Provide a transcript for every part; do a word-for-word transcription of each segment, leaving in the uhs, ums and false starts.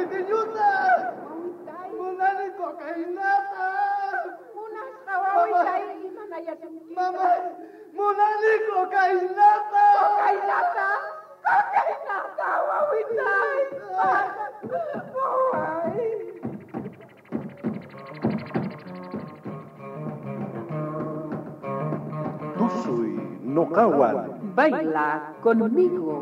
pequeñuta. Munani cocainata. Mamá, Munani cocainata. Cocainata. Cocainata, wawitay. Buhay. Tusoy Nokawan. Baila conmigo.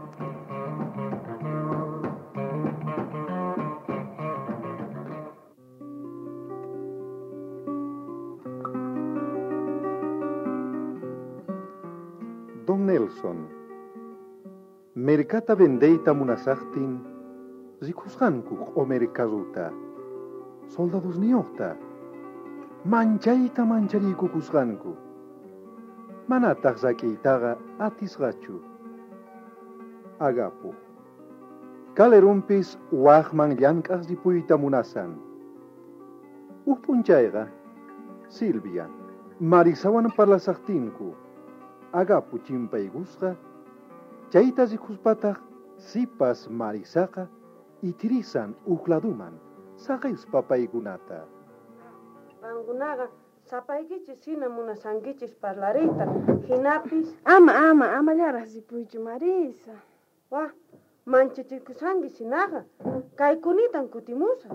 Don Nelson, mercata vendeita munasachtin, zikushankuk o mercazuta, soldados niota, manchaita manchariku kushanku, manatach zakeitaga atisgachu, agapu, kalerumpis wahman llankas dipuita munasan, upunchaiga, Silvia, marisawan parlasachtinku, agapu chimpaigusqa chayta zikuspataq sipas marisaqa itirisan ukladuman saqispa paykunata. Rangunaqa sapaykichis hina munasankichis parlarita hinapis Ama ama ama llaras zipuychu Marisa. wa manchachikusanki sinaqa kaykunitan kutimusa.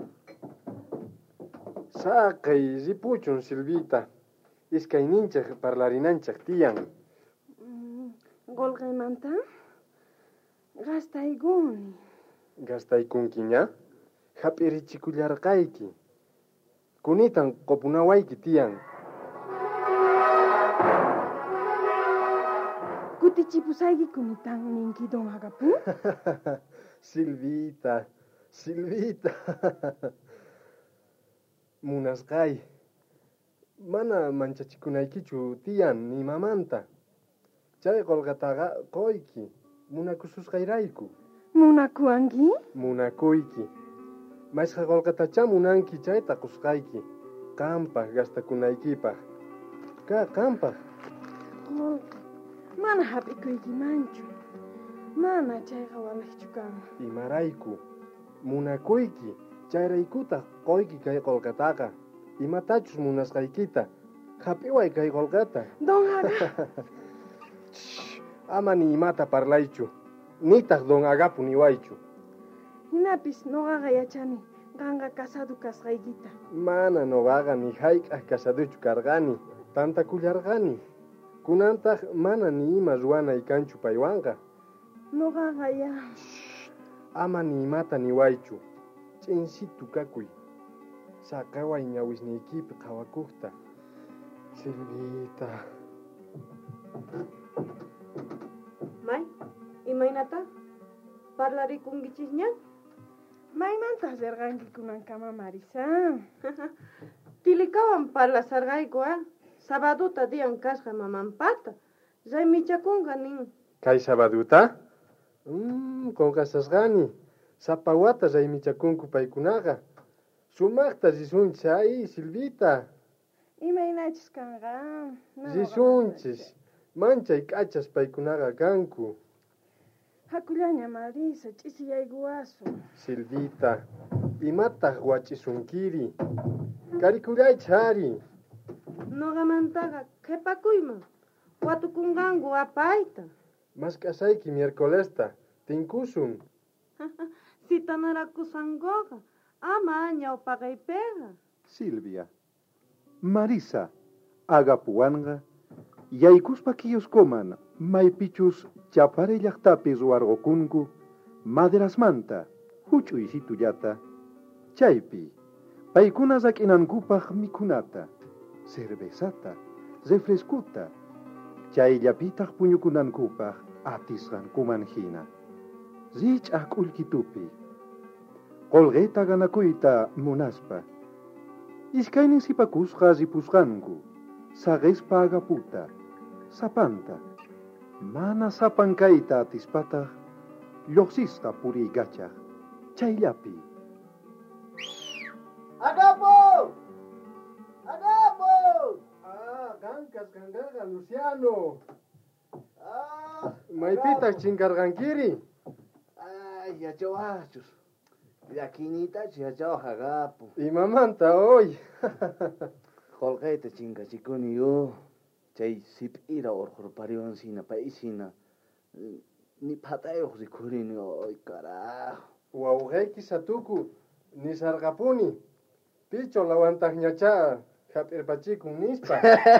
Saqay zipuchun Silvita iskayninchaq parlarinanchaq tiyan. Golqaymanta gastayguni. Gastaykunkiña hap'irichikullarqayki kunitan qopunawayki tiyan. Kutichipusayki kunitan ninki don Agapu. Silvita, Silvita. Munasqay mana manchachikunaykichu tiyan ni mamanta. Chay qolqataqa qoyki munakususqayrayku. Munakuanki? Munakuyki. Masqa qolqatacha munanki chayta qusqayki. Qampaq gastakunaykipaq. Ka qampaq. Qolqa mana hap'ikuykimanchu. Mana chayqa walaqchu kan. Imarayku munakuyki chayraykutaq qoyki kay qolqataqa. Imatachus munasqaykita hap'iway kay qolqata. Don Aga. Ama ni imata parlaychu, nitaq don Agapu niwaychu. Hinapis noqaqa yachani qanqa casadu kasqaykita. Mana noqaqa ni hayk'aq casaduchu karqani, tantakullarqani. Kunantaq mana ni ima ruwanay kanchu paywanqa. Noqaqa ya. Ama ni imata niwaychu, ch'insitu kakuy. Saqaway ñawisniykipi qhawakuqta. Silvita. May, imaynata? Parlarikunkichikña? Maymantaq rirqanki kunankama Marisa. Tilikawan parlasarqayku ah. Sabaduta diyan kasqa mamanpata. Raymichakunqa nin. Kay sabaduta? Mmm, qonqasasqani. Sapawata raymichakunku paykunaqa. Sumaqta risunchis ay, Silvita. Imaynachis kanqa. Risunchis. Manchay k'achas paykunaqa kanku. Hakullaña Marisa, ch'isiyayguwasu. Silvita, imataq wach'isunkiri. Karikullaychis ari. Noqamantaqa qhipakuyman. Watukunqanku apayta. Mask'asayki miércolesta, tinkusun. Sitanarakusankoqa ama ñawpaqaypiqa. Silvia, Marisa, agapuwanqa yaykuspa kiyoscoman maypichus chapare llaqtapis ruwarqukunku maderasmanta huch'uy situllata chaypi paykuna zak'inankupaq mikhunata cervezata refrescuta chayllapitaq puñukunankupaq atisqankuman hina rich'aq k'ullkitupi qolqeta ganakuyta munaspa iskaynin sipakusqa ripusqanku saqespa agaputa sapanta mana sapan kayta atispataq lluqsisqa puriykachaq chayllapi. Agapo! Agapo! Ah, kankas kankaqa Luciano. Ah, Maypitaq chinkarqankiri? ay, yachawachus. Yaquinita chiachao hagapu. Imamanta hoy. Holgaita chinkachikuni yo. Chay sip'ira urqurpariwan sina paisina. Ni patayuq rikurini hoy carajo. Wawqayki satuku ni sarqapuni. Picho lawantaq ñacha hap'irpachikun nispa.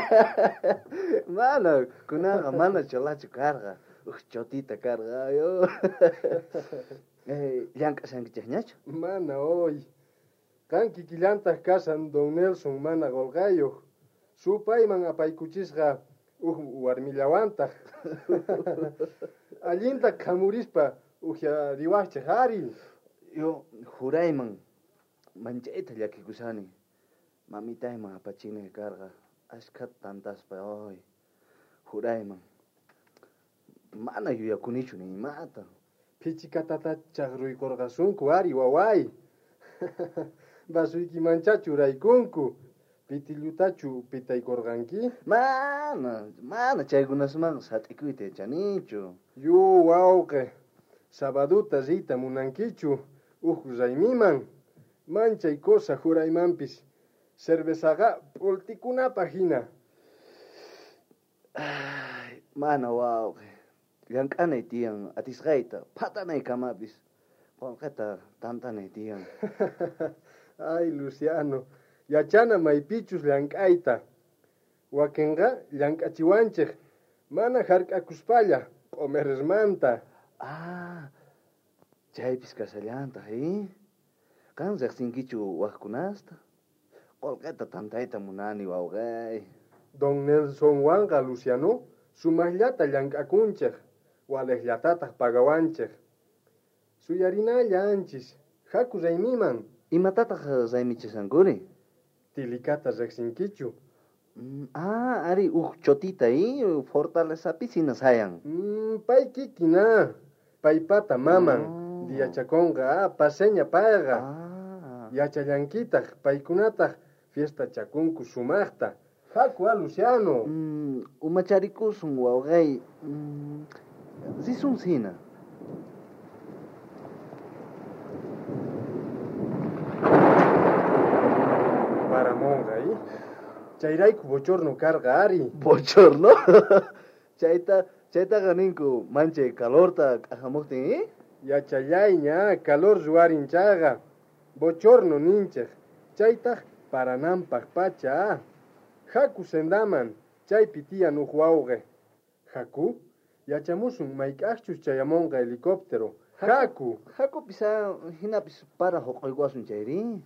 Mana, kunaqa mana cholachu karqa. Uj, chotita karqa yo. Eh, llank'ashankichaq ñachu? Mana hoy. Kanki killantaq kasan Don Nelson mana golqayuq. Supayman apaykuchisqa uj warmillawantaq. Allinta kamurispa uja riwaqchaq ari. Yo jurayman manchayta llakikusani. Mamitayman apachini karqa. Ashkhat tantaspa hoy. Jurayman. Mana yuyakunichu ni imata. Pichikatata chaqruykurqasunku ari waway. Basuyki manchachu raykunku. Pitillutachu pitaykurqanki. Mana, mana chaykunasman sat'ikuyta chanichu. Yu wawqe. Sabaduta rita munankichu. Uj raymiman. Manchay cosa juraymanpis. Cervezaqa pultikunapaq hina. Ay, mana wawqe. Llank'anay tiyan atisqayta phatanay kamapis. Qonqeta tantanay tiyan. Ay, Luciano. Yachana maypichus llank'ayta. Wakinqa llank'achiwanchik. Mana hark'akuspalla q'umirismanta. Ah, chaypis kasallanta, eh? Kan riqsinkichu waqkunasta? Qolqeta tantayta munani wawqay. Don Nelson wanqa, Luciano, sumaqllata llank'akunchik. Waleqllatataq pagawanchik. Suyarinalla anchis. Haku raymiman. Imatataq raymichisankuni? Tilikata riqsinkichu. Mm, ah, ari uj chotita y fortalezapis hina sayan. Mm, pay kikina. Paypata maman. Oh. Diachakonqa paseña payqa. Ah. Yachallankitaq paykunataq fiesta chakunku sumaqta. Haku a Luciano. Mm, umacharikusun wawqay. Mm, risun hina. Paramonqa, ¿eh? Chayrayku bochorno karqa ari. Bochorno? Chayta, chaytaqa ninku manchay calorta k'ahamuqtin, eh? Yachayayña calor ruwarinchaqa. Bochorno ninchaq. Chaytaq parananpaq pacha. Haku sendaman. Chaypi tiyan uj wawqe. Haku? Yachamusun mayk'aqchus chayamonqa helicóptero. Haku. Haku pisa hinapis para huquywasun chayri.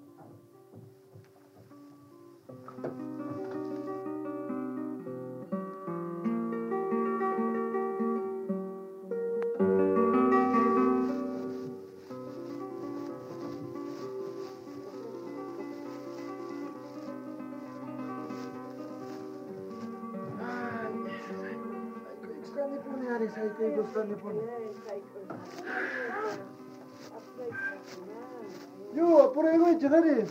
Yo, por ahí voy, chadari.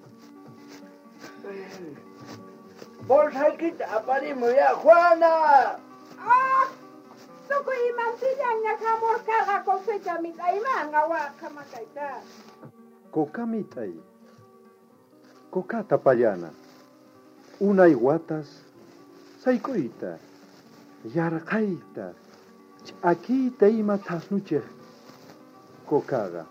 Bolsaykita aparimo ya, Juana! Ah! Suku imantillan ñakamurkaqa cosecha mit'aymanqa waqhamakayta. Kokamitay. Kokata pallana. Unay watas. Saykuyta. Yarqayta. Ch'akiyta ima tasnuchik. Kokaqa.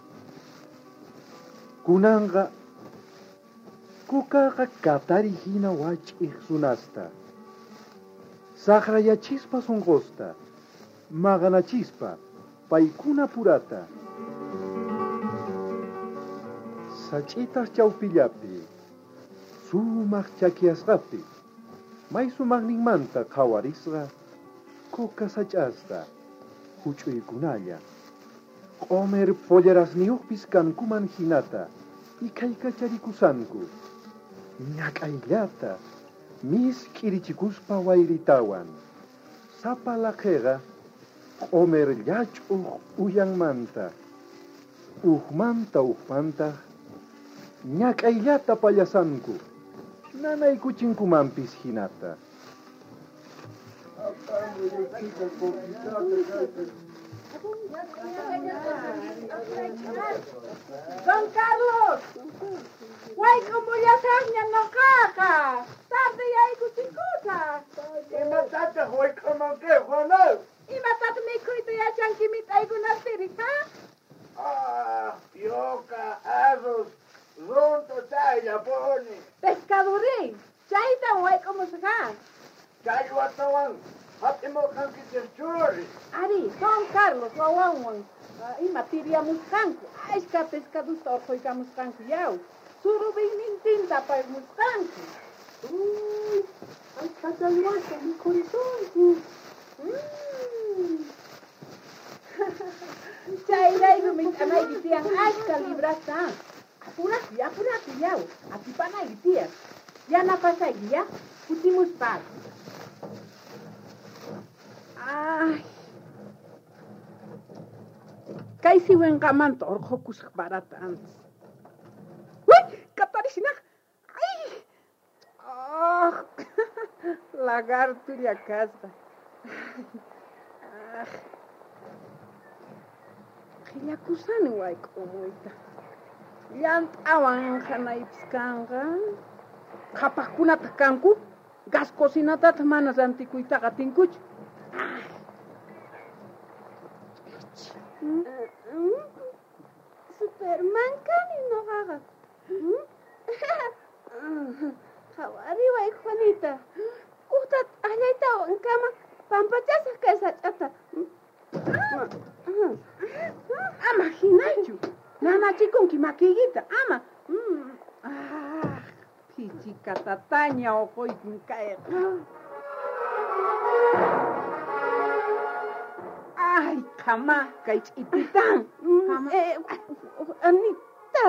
Kunanqa. Kokaqa katari hina wach'ik sunasta. Saqrayachispa sunqusta. Maqanachispa. Paykuna purata. Sachitas chawpillapi. Sumaq chakiasqapi. May sumaqninmanta qawarisqa. Koka sach'asta. Huch'uykunalla. Qomer pollarasniyuqpis kankuman hinata. Ikaykacharikusanku. Ñak'ayllata. Mis k'irichikuspa wayritawan. Sapa laqeqa. Qomer llach'uq uyanmanta. Uqmanta uqmanta. Ñak'ayllata pallasanku. Nanaykuchinkumanpis hinata. Don Carlos, guay como ya saña no caja, tarde ya hay cuchicuta. Y matate, güey, como que, Juano. Y matate mi cuito ya chanquimit hay una pirita. Ah, pioca, asos, ronto, talla, pone. Pescadorí, chaita guay como se va. Chayo atawan, hatimo kankites churri. Ari, Don Carlos, wawan, y materia muscanco. Ay, es que pescado torco y camuscanco ya. Surubin tinta para el muscanco. Uy, ay, cataluaca, mi corazón. Chaira y rumit anay ditian, ay, calibrasta. Apurati, apurati ya. Aquí para anay ditian. Ya na pasa ya, putimos par. Ay. Kay si wen kaman torko kusak baratan. Uy, katarisina. Ay. Oh. Lagarto ya casa. Ah. Kaya kusani wai como ita. Yant awan hanay pskanga. Kapakuna takanku. Gas cocinata tamanas antikuita gatinkuch. Superman kani no haga. Hawari wai Juanita. Utat alaita en cama pampachasa kaisachata. Ama hinachu. Nana chikon kimakigita ama. Ah, pichika tataña o koi kinkae. Ay, kama, kay ititan. Eh, Anita.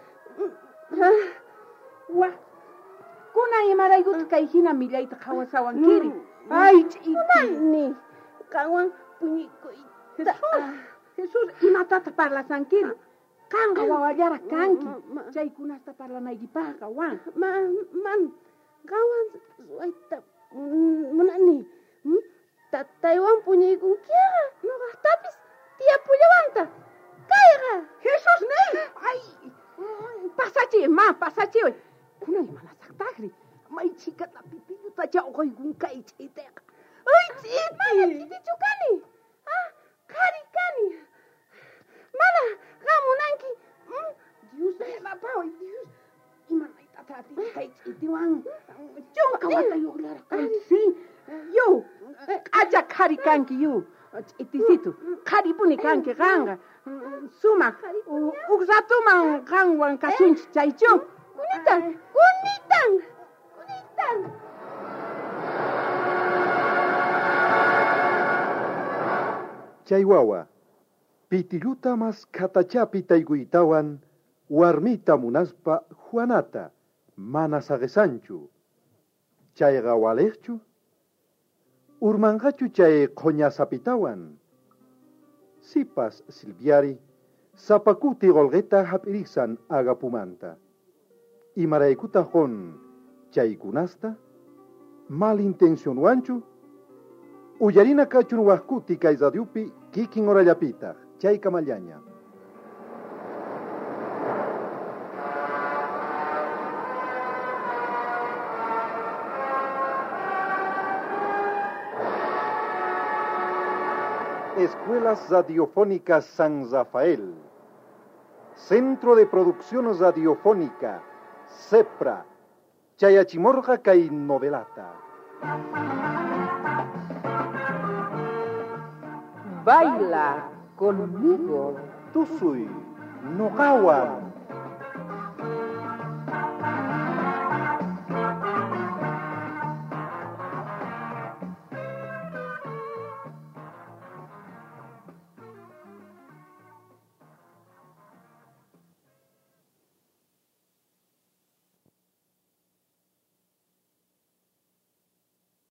Wa. Kuna imaray gut kay hina milay takawasawan kiri. Ay, iti. Ni. Kawan puñi ko ita. Jesus, imatata parla sankiri. Kanga wawayara kanki. Chay kunasta parla naigipaka wan. Ma, man. Kawan suaita munani. Taiwan punya ikun kiara, no tapis tiap punya wanta. Kaya Jesus nih. Ay, pasaci ma pasaci. Kuna mana saktagri. Mai chikat na pipiu ta jauh kau ikun kai cite. Ay, cite. Mana cite cukani? Ah, kari kani. Mana kamu nangki? Hmm, Dios na pau Dios. Imana ita tadi kai cite wang. Cuma kawata yo lara kai si. Yo, aja kari kanki yu. Itisitu, kari puni kanki ganga. Suma, uksatuma gangwan kasunchi chaichu. Kunitan, kunitan, kunitan. Chaywawa, pitiluta mas katachapi taiguitawan, warmita munaspa Juanata, manasagesanchu. Chayga walechchu, urmangachu chay qoñasapitawan. Sipas Silviari, sapakuti golgeta hapirisan agapumanta. Imaraikuta hon chaykunasta, malintencionuanchu, uyarina kachun wahkuti kaizadiupi kikin orallapita, chay kamallaña. Escuelas Radiofónicas San Rafael, Centro de Producción Radiofónica, CEPRA, Chayachimorja Kay Novelata. Baila conmigo. Tusui, Nogawan.